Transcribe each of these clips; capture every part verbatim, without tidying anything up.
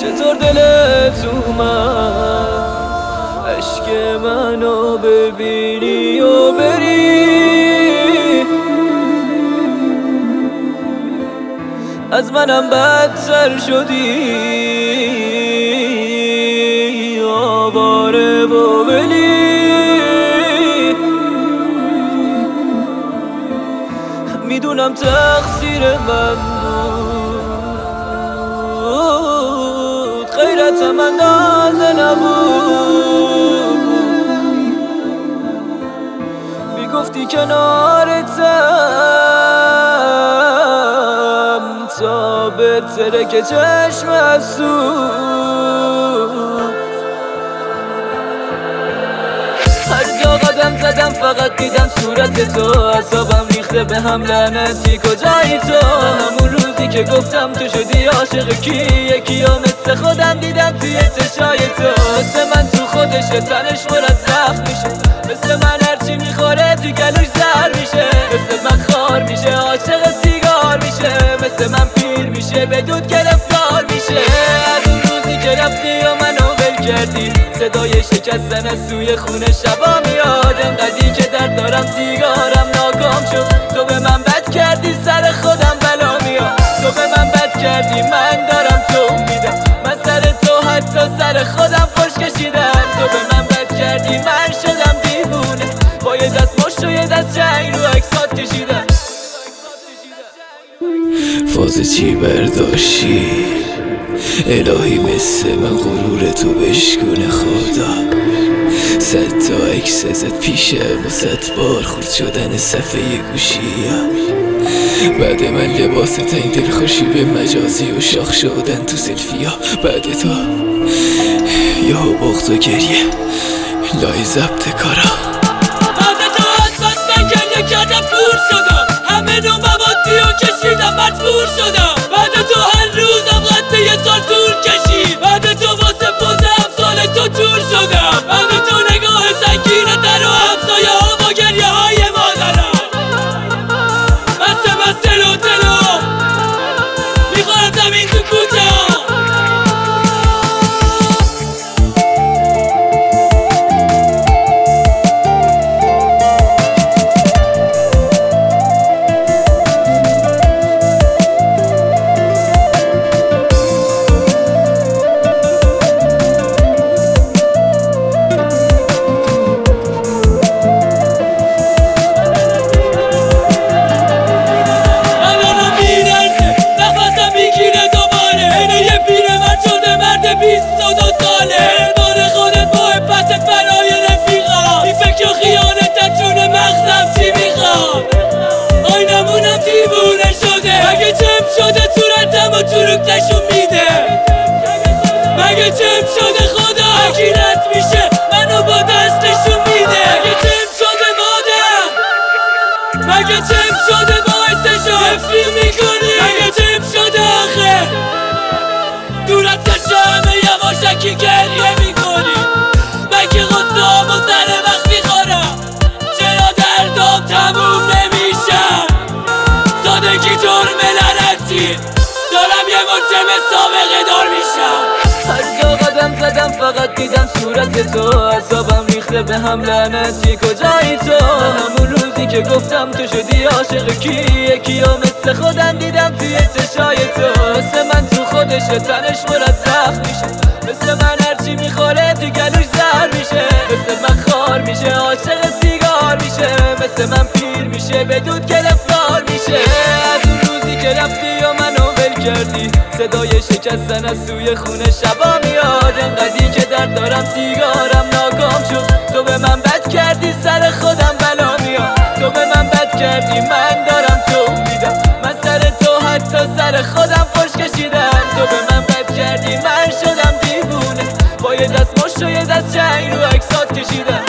چطور دلت اومد عشق منو ببینی و بری، از منم بدتر شدی آواره و بلی. میدونم تقصیر من بود، غیرتم اندازه نبود، میگفتی کنارتم تا بهتره که چشم از هر جا قدم زدم فقط دیدم صورت تو، اعصابم ریخته به هم لعنتی کجایی تو؟ همون روزی که گفتم تو شدی عاشق کی، یکی ها مثل خودم دیدم توی چشای تو، مثل من تو خودشه تنش پر از زخم میشه، مثل من هرچی میخوره تو گلوش زهر میشه، مثل من خار میشه عاشق سیگار میشه، مثل من پیر میشه به دود گرفتار میشه. از اون روزی که رفتی و منو ول کردی، صدای شکستن از سوی خونه شبا میاد، انقدی که درد دارم سیگارم ناکام شد، تو به من بد کردی سر خودم بلا میاد، تو به من بد کردی من دارم تو میدم، من سر تو حتی سر خودم خوش کشیدم، تو به من بد کردی من شدم دیوونه، با یه دست مشت و یه دست جنگ رو اکسات کشیدم. فاز چی برداشتی الهی مثل من غرور تو بشکونه خدا، صد تا عکس ازت پیشم و صد بار خورد شدن صفحه گوشی، بعد من لباس تا این دلخوشی به مجازی و شاخ شدن تو سلفی ها، بعد تو یه بغض و گریه لای ضبط کارا، بعد تو از بس نگریه کردم کور شدم، همه نو موادی و کشیدم مجبور شدم، بعد تو هر روزم قد یه سال طول کشید، بعد تو واسه پوز امثال تو تور شدم، بعد تو نگاه سنگین در و همسایه ها با گریه های مادرم، بسته بسته لو تلو میخورم زمین تو کوچه ها. مگه چم شده صورتم و چروک نشون میده، مگه چم شده خدا حکیرت میشه منو با دست نشون میده، مگه چم شده مادر، مگه چم شده باعثشو حفظی میکنی، مگه چم شده آخه دور از چشم همه یواشکی گریه میکنی، مگه غصام و سر وقت میخورم چرا دردام تموم نمیشم، سادگی جرم لعنتی دارم یه مجرم سابقه دار میشم. هر جا قدم زدم فقط دیدم صورت تو، اعصابم ریخته به هم لعنتی کجایی تو؟ همون روزی که گفتم تو شدی عاشق کی، یکی ها مثل خودم دیدم توی چشای تو، مثل من تو خودشه تنش پر از زخم میشه، مثل من هرچی میخوره تو گلوش زهر میشه، مثل من خار میشه عاشق سیگار میشه، مثل من پیر میشه به دود گرفتار میشه. از اون روزی که رفتی و منو ول کردی، صدای شکستن از سوی خونه شبا میاد، انقدی که درد دارم سیگارم ناکام شد، تو به من بد کردی سر خودم بلا میاد، تو به من بد کردی من دارم تو میدم، من سر تو حتی سر خودم خوش کشیدم، تو به من بد کردی من شدم دیوونه، با یه دست مشت و یه دست جنگ رو اکسات کشیدم.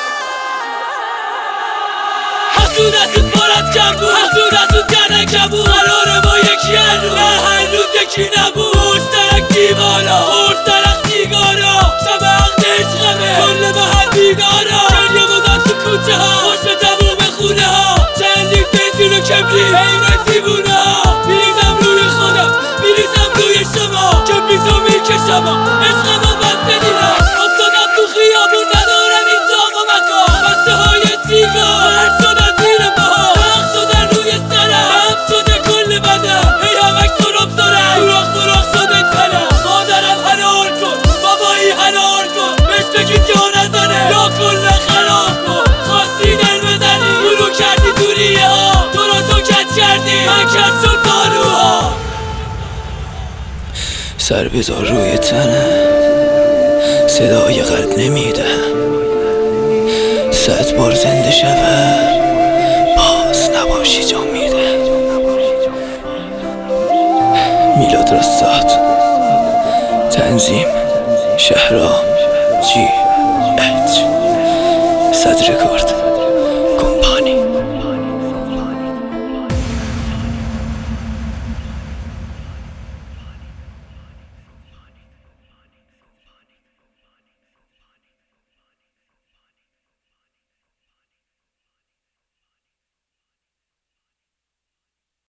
حسود حسود بارد کم بود، حسود حسود کردن کم بود، قراره با یکی هر روز نه هر روز یکی نبود، مشترک دیوالا مشترک سیگارا شب عقد عشقمه کل محل بیدارا، گریه بودن تو کوچه ها خوش به تموم خونه ها، چندی بنزین و کبری حیوان دیوونه ها، میریزم روی خودم میریزم روی شما که بیزو میکشم اما عشق ما بسته دیدم افتادم تو خیابون ندارم این تاق و مکان بسته های سیگار هر شدن زیر پاها سخت شدن روی سرم هم شده کل بدم هی همک سرم سرم سراخ سراخ شده تنم مادرم حلال کن بابایی حلال کن بهش بگید جا نزنه یا کل خراب کن خواستی دل بزنی گلو کردی دوریه ها تو رو تو کج کردی من کج شد زانوها سر بذار روی تنم صدای قلب نمیده صد بار زنده شود باز نباشی جا میده میلاد رستاد تنظیم شهرام جی اچ صد رکورد